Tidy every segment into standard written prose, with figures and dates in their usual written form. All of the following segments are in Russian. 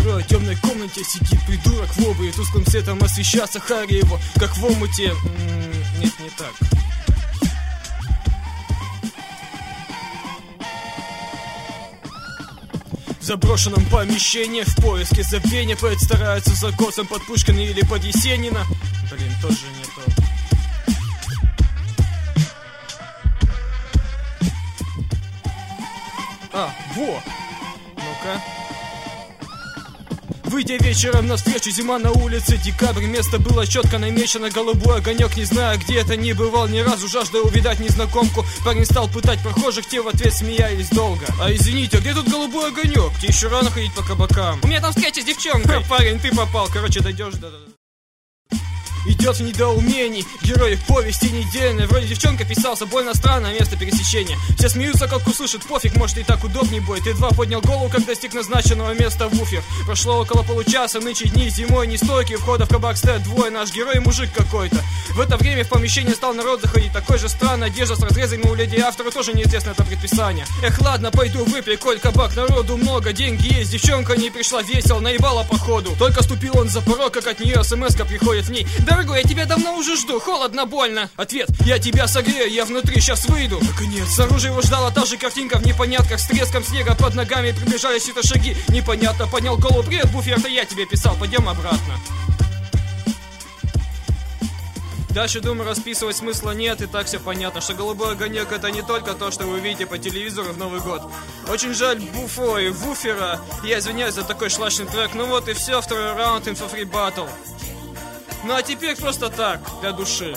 герой в темной комнате сидит придурок в обуви, тусклым светом освещаться Харри его, как в омуте. Нет, не так. В заброшенном помещении в поиске забвения поэт старается за косом под Пушкина или под Есенина. Блин, тоже не то. Во! Ну-ка. Выйдя вечером навстречу, зима на улице, декабрь, место было четко намечено, голубой огонек, не знаю, где это, не бывал ни разу, жажда увидать незнакомку. Парень стал пытать прохожих, те в ответ смеялись долго. А извините, а где тут голубой огонек? Тебе еще рано ходить по кабакам. У меня там встреча с девчонкой. Парень, ты попал, короче, дойдешь до... Идет в недоумении, герой повести недельной. Вроде девчонка писался, больно странное место пересечения. Все смеются, как услышат, пофиг, может и так удобней будет. Едва поднял голову, как достиг назначенного места в буфер. Прошло около получаса, нынче дни зимой нестойкие. Входа в кабак стоят двое, наш герой мужик какой-то. В это время в помещение стал народ заходить. Такой же странный, одежда с разрезами у людей автора тоже неизвестно это предписание. Эх, ладно, пойду выпей, коль кабак, народу много, деньги есть. Девчонка не пришла, весел, наебала походу. Только ступил он за порог, как от нее смс-ка приходит в ней. Дорогой, я тебя давно уже жду, холодно, больно. Ответ: я тебя согрею, я внутри сейчас выйду. Наконец, снаружи его ждала та же картинка в непонятках. С треском снега под ногами приближались чьи-то шаги. Непонятно, поднял голову, привет, буфер, это я тебе писал, пойдем обратно. Дальше, думаю, расписывать смысла нет, и так все понятно, что голубой огонек — это не только то, что вы видите по телевизору в Новый год. Очень жаль Буфо и Вуфера, я извиняюсь за такой шлачный трек, ну вот и все, второй раунд Info Free Battle. Ну а теперь просто так, для души.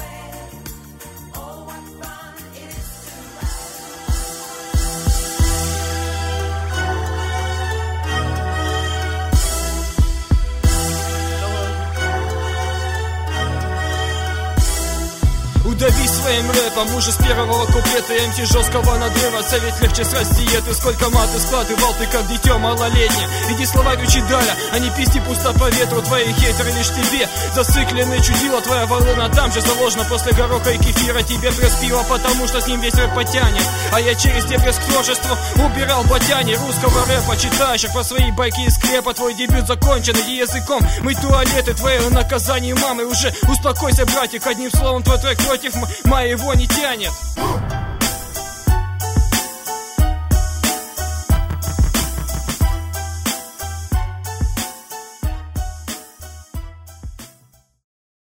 Удави своим рэпом, уже с первого куплета МТ жесткого надрыва. Совет легче срать диеты, сколько маты складывал ты, как дитё малолетнее. Иди словарь учи Даля, а не пизди пусто по ветру. Твои хейтеры лишь тебе зацикленные чудила. Твоя волна там же заложена после гороха и кефира. Тебе пресс пива, потому что с ним весь рэп потянет. А я через депресс к творчеству убирал ботяне русского рэпа, читающих по свои байки из склепа. Твой дебют закончен, иди языком мыть туалеты. Твое наказание мамы уже успокойся, братик. Одним словом, твой трек против моего не тянет.